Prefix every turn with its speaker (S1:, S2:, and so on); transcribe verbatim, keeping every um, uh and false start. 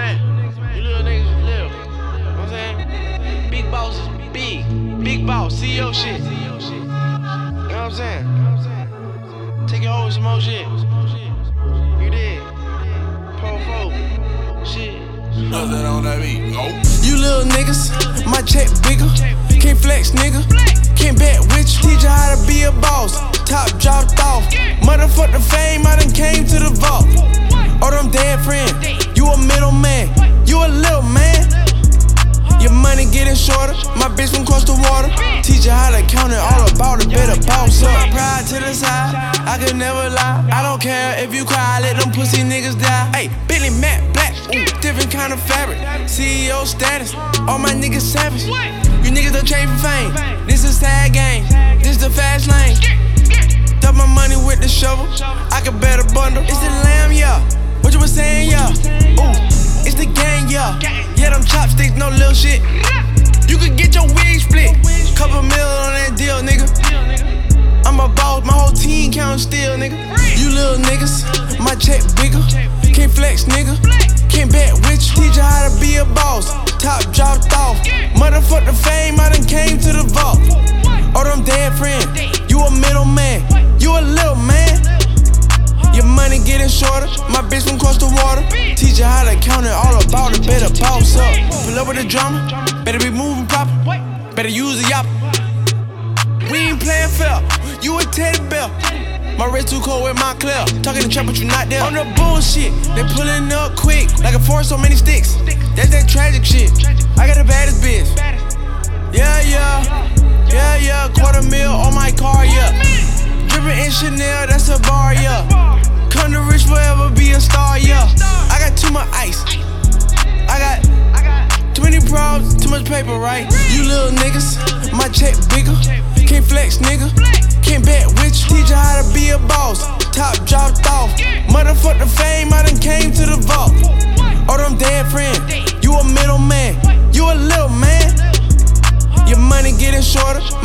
S1: man. You little niggas little. You know what I'm saying? Big boss is big. Big boss, C E O shit. You know what I'm saying? Take it home with some more shit. You did. Pro folk. Shit.
S2: Put that on that beat. Go.
S3: You little niggas, my check bigger. Can't flex, nigga. Can't bet with you. Teach you how to be a boss. Top dropped off. Motherfuck the fame, I done came to the vault. Oh, them dead friend. You a middleman. You a little man. Your money getting shorter. My bitch from across the water. Teach you how to count it, all about it. Better boss up. Pride to the side. I could never lie. I don't care if you cry. Let them pussy niggas die. Hey, Bentley matte black. Ooh, different kind of fabric. C E O status. All my niggas savage. You niggas don't change for fame. This is sad game. This the fast lane. Dump my money with the shovel. I can bet a bundle. It's the lamb, yeah. What you was saying, yeah. Ooh, it's the gang, yeah. Yeah, them chopsticks, no little shit. You could get your wig split. Couple mil on that deal, nigga. I'm a boss, my whole team countin' still, nigga. You little niggas, my check bigger. Can't flex, nigga. Can't bet with you. Teach you how to be a boss. Top dropped off. Motherfuck the fame, I done came to the vault. Oh, them dead friend. You a middleman. You a little man. Your money getting shorter. My bitch from across the water. Teach you how to count it, all about it. Better boss up. Pull up with the drama. Better be moving proper. Better use a yop. We ain't playing fair. You a teddy bear. My wrist too cold with my clear. Talking the trap, but you not there. On the bullshit, they pulling up quick. Like a forest, so many sticks. That's that tragic shit. I got the baddest bitch. Yeah, yeah. Yeah, yeah. Quarter mil on my car, yeah. Drippin' in Chanel, that's a bar, yeah. Come to rich forever, be a star, yeah. I got too much ice. I got too many problems, too much paper, right? You little niggas, my check bigger. Can't flex, nigga. Can't bet with you. Teach you how to be a boss. Top dropped off. Motherfuck the fame, I done came to the vault. Oh, them dead friend. You a middleman. You a little man. Your money getting shorter.